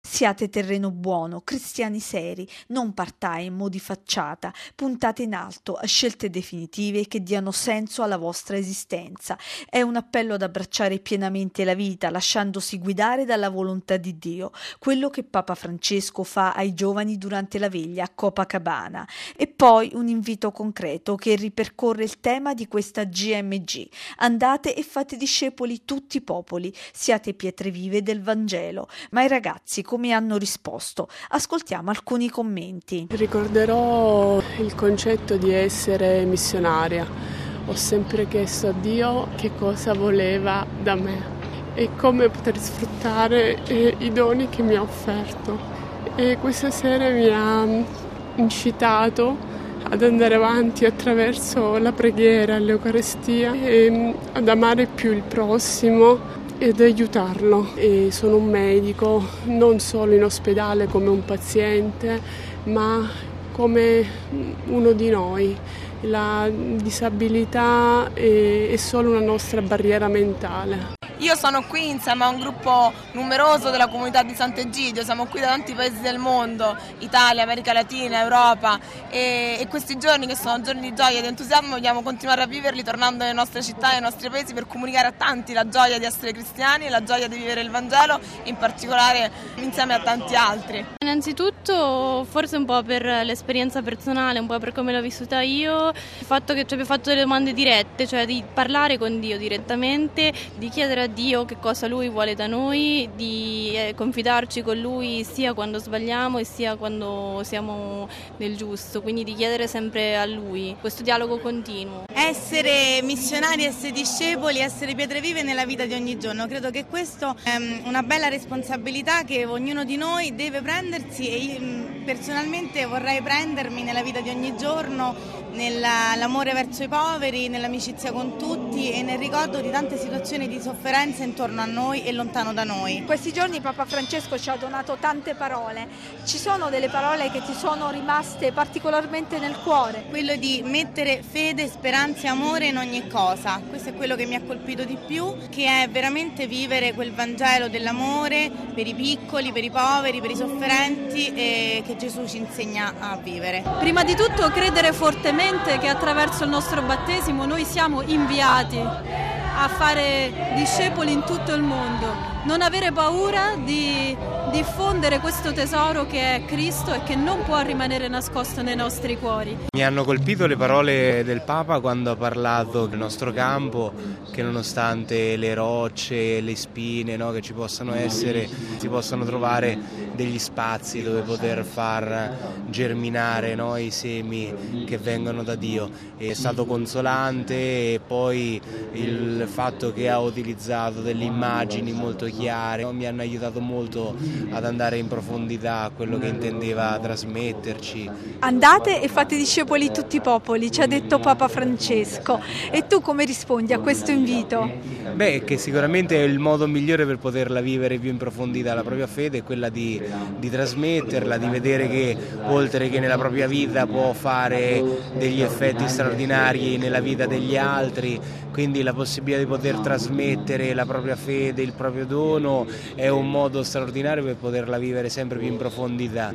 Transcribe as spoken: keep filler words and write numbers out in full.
Siate terreno buono, cristiani seri, non part-time di facciata, puntate in alto a scelte definitive che diano senso alla vostra esistenza. È un appello ad abbracciare pienamente la vita, lasciandosi guidare dalla volontà di Dio, quello che Papa Francesco fa ai giovani durante la veglia a Copacabana. E poi un invito concreto che ripercorre il tema di questa G M G. Andate e fate discepoli tutti i popoli, siate pietre vive del Vangelo. Ma i ragazzi come hanno risposto? Ascoltiamo alcuni commenti. Ricorderò il concetto di essere missionaria. Ho sempre chiesto a Dio che cosa voleva da me e come poter sfruttare eh, i doni che mi ha offerto. E questa sera mi ha incitato ad andare avanti attraverso la preghiera, l'Eucaristia e ad amare più il prossimo ed aiutarlo. E sono un medico, non solo in ospedale come un paziente, ma come uno di noi. La disabilità è solo una nostra barriera mentale. Io sono qui insieme a un gruppo numeroso della comunità di Sant'Egidio, siamo qui da tanti paesi del mondo, Italia, America Latina, Europa e, e questi giorni che sono giorni di gioia e di entusiasmo vogliamo continuare a viverli tornando nelle nostre città e nei nostri paesi per comunicare a tanti la gioia di essere cristiani e la gioia di vivere il Vangelo, in particolare insieme a tanti altri. Innanzitutto forse un po' per l'esperienza personale, un po' per come l'ho vissuta io, il fatto che ci abbia fatto delle domande dirette, cioè di parlare con Dio direttamente, di chiedere a Dio che cosa Lui vuole da noi, di eh, confidarci con Lui sia quando sbagliamo e sia quando siamo nel giusto, quindi di chiedere sempre a Lui questo dialogo continuo. Essere missionari, essere discepoli, essere pietre vive nella vita di ogni giorno, credo che questo è una bella responsabilità che ognuno di noi deve prendersi e io personalmente vorrei prendermi nella vita di ogni giorno, nell'amore verso i poveri, nell'amicizia con tutti e nel ricordo di tante situazioni di sofferenza intorno a noi e lontano da noi. In questi giorni Papa Francesco ci ha donato tante parole. Ci sono delle parole che ti sono rimaste particolarmente nel cuore? Quello di mettere fede, speranza e amore in ogni cosa. Questo è quello che mi ha colpito di più, che è veramente vivere quel Vangelo dell'amore per i piccoli, per i poveri, per i sofferenti e che Gesù ci insegna a vivere. Prima di tutto credere fortemente che attraverso il nostro battesimo noi siamo inviati a fare discepoli in tutto il mondo. Non avere paura di diffondere questo tesoro che è Cristo e che non può rimanere nascosto nei nostri cuori. Mi hanno colpito le parole del Papa quando ha parlato del nostro campo, che nonostante le rocce, le spine, no, che ci possano essere, si possono trovare degli spazi dove poter far germinare, no, i semi che vengono da Dio. È stato consolante e poi il fatto che ha utilizzato delle immagini molto chiare, no, mi hanno aiutato molto ad andare in profondità a quello che intendeva trasmetterci. Andate e fate discepoli tutti i popoli, ci ha detto Papa Francesco. E tu come rispondi a questo invito? Beh, che sicuramente è il modo migliore per poterla vivere più in profondità la propria fede, è quella di, di trasmetterla, di vedere che oltre che nella propria vita può fare degli effetti straordinari nella vita degli altri, quindi la possibilità di poter trasmettere la propria fede, il proprio dono è un modo straordinario per poterla vivere sempre più in profondità.